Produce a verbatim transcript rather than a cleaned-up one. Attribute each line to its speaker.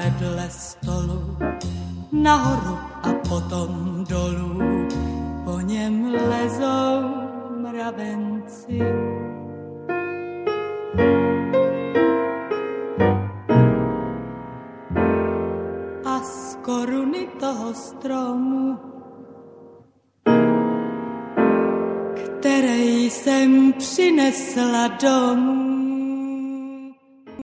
Speaker 1: vedle stolu, nahoru a potom dolů, po něm lezou mravenci. A z koruny toho stromu, který jsem přinesla domů,